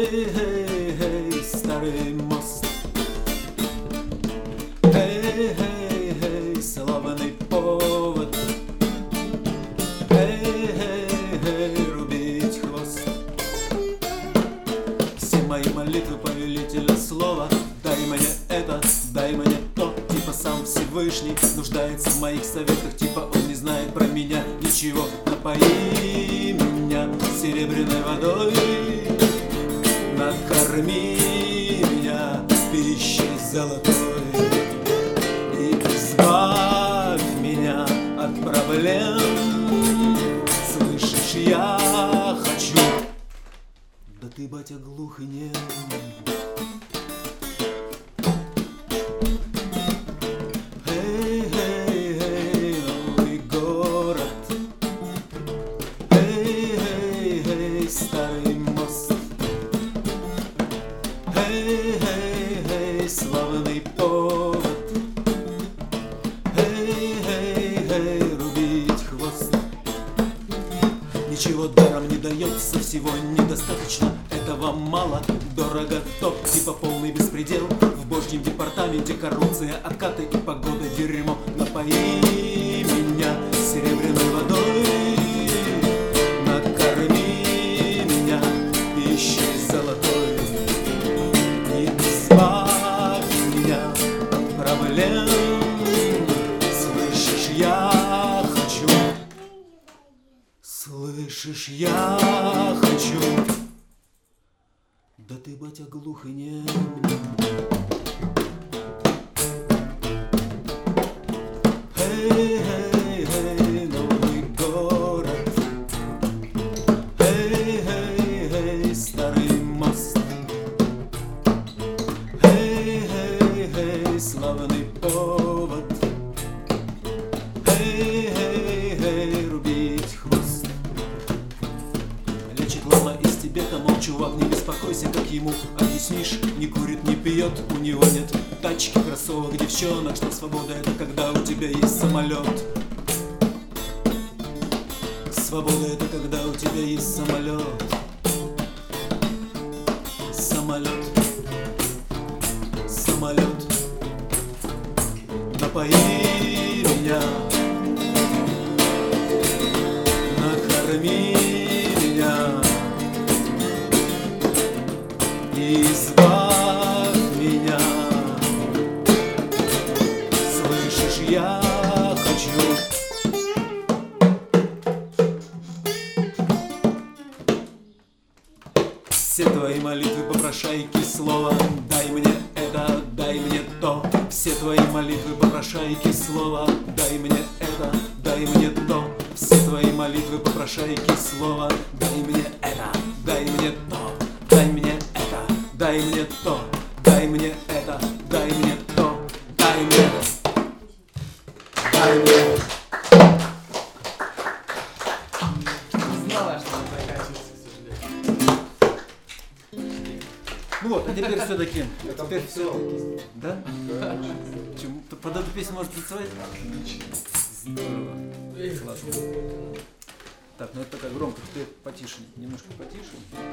Эй, старый мост. Эй, славный повод. Эй, рубить хвост. Все мои молитвы повелителя слова. Дай мне это, дай мне то. Типа сам Всевышний нуждается в моих советах. Типа он не знает про меня ничего. Напои меня серебряной водой. Накорми меня пищей золотой. И избавь меня от проблем. Слышишь, я хочу. Да ты, батя, глух и нем. Старый мост. Эй, славный повод. Эй, рубить хвост. Ничего даром не дается, всего недостаточно. Этого мало, дорого, топ, типа полный беспредел. В божьем департаменте коррупция, откаты и погода дерьмо. Напои меня серебряной водой. Накорми меня пищей золотой. И избавь меня от проблем. Слышишь, я хочу. Слышишь, я хочу. Да ты, батя, глух и нем. Эй, новый город. Эй, старый мост. Эй, славный повод. Эй, рубить хвост. Лечит лама из Тибета, мол, чувак, не беспокойся, как ему объяснишь. Не курит, не пьет, у него нет тачки, кроссовок, девчонок. Что свобода — это когда у тебя есть самолет. Свобода — это когда у тебя есть самолет. Самолет. Самолет. Напои меня. Накорми меня. Избавь меня. Слышишь, я хочу. Все твои молитвы, попрошайки слова. Дай мне это, дай мне то. Все твои молитвы, попрошайки слова. Дай мне это, дай мне то. Все твои молитвы, попрошайки слова. Дай мне это, дай мне то. Дай мне это, дай мне то. Дай мне это, дай мне то. Дай мне. Дай мне. Знала, что он заканчивается, к сожалению. Ну вот, а теперь все-таки. Это Теперь все. Да? Почему? Под эту песню может танцевать? Здорово. Классно. Так, ну это такая громко, теперь потише, немножко потише.